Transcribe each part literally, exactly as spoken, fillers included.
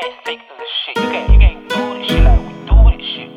they fake this shit. You can't, you can't do this shit like we do this shit.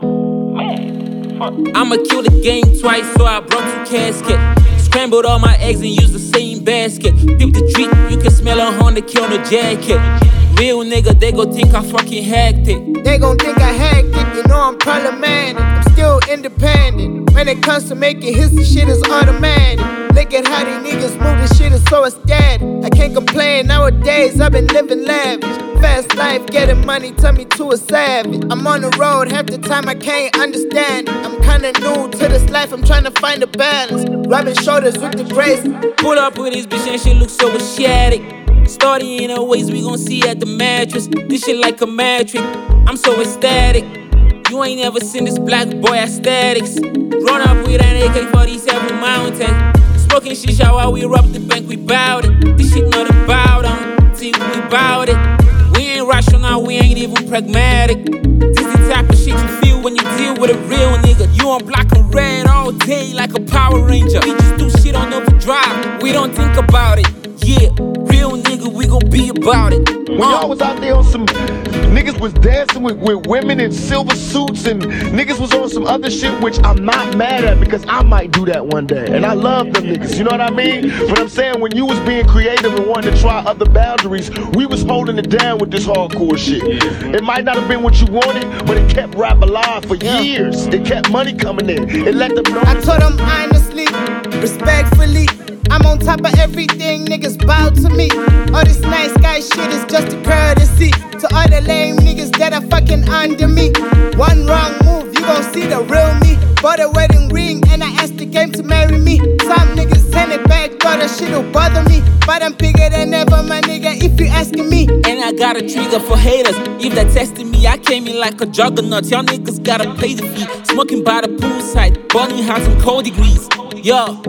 Man, fuck. I'ma kill the game twice, so I brought two caskets. Scrambled all my eggs and used the same basket. Dip the treat, you can smell a Honda kill on the jacket. Real nigga, they gon' think I fucking hacked it. They gon' think I hacked it, you know I'm problematic. I'm still independent. When it comes to making hits, the shit is automatic. Look at how these niggas move, this shit is so ecstatic. I can't complain nowadays, I've been living lavish. Fast life, getting money, turn me to a savage. I'm on the road, half the time I can't understand it. I'm kinda new to this life, I'm trying to find a balance. Rubbing shoulders with the grace. Pull up with this bitch and she looks so ecstatic. Starting in her ways, we gon' see at the mattress. This shit like a matrix, I'm so ecstatic. You ain't never seen this black boy aesthetics. Run up with an A K forty-seven mountain. Smoking shisha while we rob the bank, we bout it. This shit not about them, see we bout it. We ain't rational, we ain't even pragmatic. This the type of shit you feel when you deal with a real nigga. You on black and red all day like a Power Ranger. We just do shit on overdrive, we don't think about it. Yeah, real nigga, we gon' be about it. When y'all was out there on some, niggas was dancing with, with women in silver suits, and niggas was on some other shit, which I'm not mad at because I might do that one day. And I love them niggas, you know what I mean? But I'm saying when you was being creative and wanting to try other boundaries, we was holding it down with this hardcore shit. It might not have been what you wanted, but it kept rap alive for Yeah. years. It kept money coming in. It let them know. I told them honestly, respectfully, I'm on top of everything, niggas bow to me. All this nice guy shit is just a courtesy to all the lame niggas that are fucking under me. One wrong move, you gon' see the real me. Bought a wedding ring and I asked the game to marry me. Some niggas send it back, thought that shit'll bother me. But I'm bigger than ever, my nigga, if you asking me. And I got a trigger for haters. If they testing me, I came in like a juggernaut. Y'all niggas gotta pay the fee. Smoking by the poolside, burning hot some cold degrees. Yo.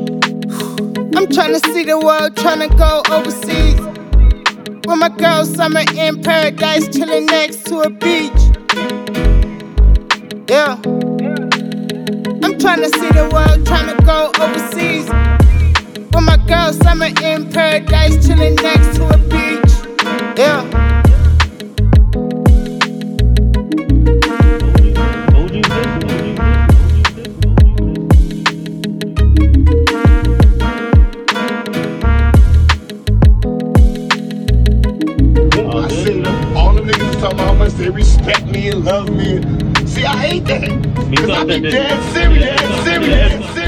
I'm tryna see the world, tryna go overseas. With my girl, summer in paradise, chilling next to a beach. Yeah. I'm tryna see the world, tryna go overseas. With my girl, summer in paradise, chilling next to a beach. Yeah. They respect me and love me. See, I hate that. Cause I be dead serious, dead serious, dead serious.